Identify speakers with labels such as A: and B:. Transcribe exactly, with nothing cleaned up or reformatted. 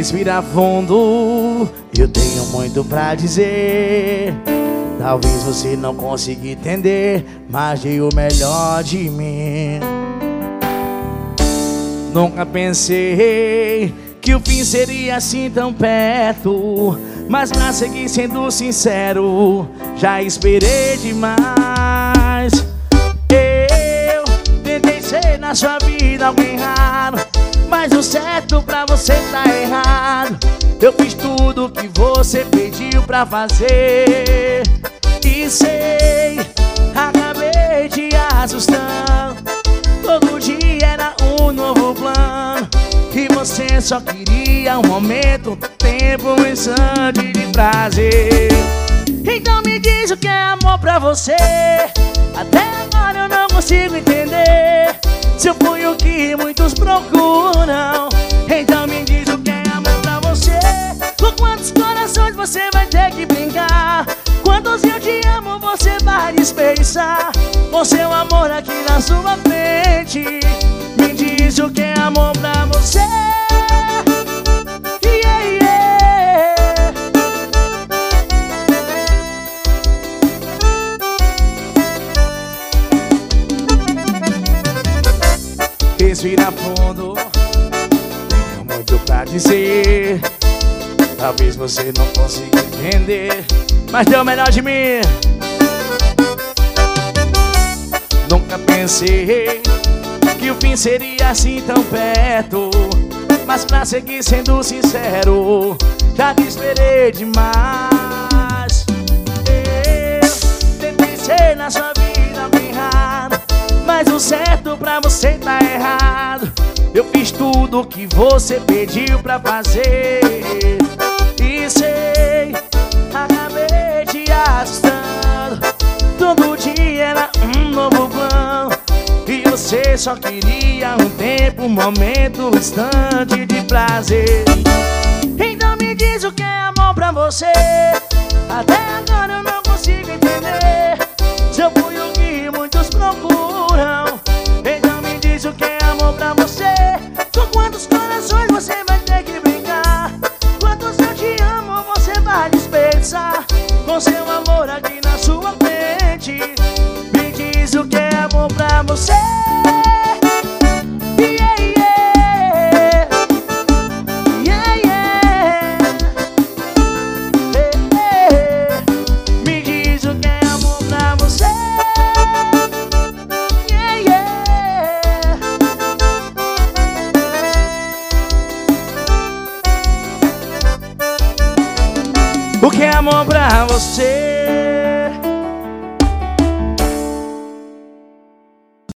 A: Respira fundo, eu tenho muito pra dizer. Talvez você não consiga entender, mas dei o melhor de mim. Nunca pensei que o fim seria assim tão perto, mas pra seguir sendo sincero, já esperei demais. Eu tentei ser na sua vida alguém raro, mas o certo pra você tá errado. Eu fiz tudo que você pediu pra fazer e sei, acabei te assustando. Todo dia era um novo plano e você só queria um momento, um tempo, um instante de prazer. Então me diz o que é amor pra você. Até agora eu não consigo entender se eu fui o que muitos procuram. Então me diz o que é amor pra você. Com quantos corações você vai ter que brincar? Quantos eu te amo você vai desperdiçar? Com seu amor aqui na sua frente. Me diz o que é amor pra você. Yeah, yeah. Respira fundo, tenho muito pra dizer. Talvez você não consiga entender, mas deu o melhor de mim. Nunca pensei que o fim seria assim tão perto, mas pra seguir sendo sincero, já te esperei demais. Eu tentei ser na sua vida bem raro, mas o certo pra você tá errado. Eu fiz tudo que você pediu pra fazer e sei, acabei te assustando. Todo dia era um novo plano e você só queria um tempo, um momento, um instante de prazer. Então me diz o que é amor pra você. Até agora eu não consigo entender se eu fui o que muitos procuram. Então me diz o que é amor pra você. Com quantos corações você vai ter que brincar? Quantos eu te amo você vai desperdiçar? Com seu amor aqui na sua frente. Me diz o que é amor pra você. Yeah, yeah. Yeah, yeah. Hey, hey. Me diz o que é amor pra você. Yeah, yeah. O que é amor pra você?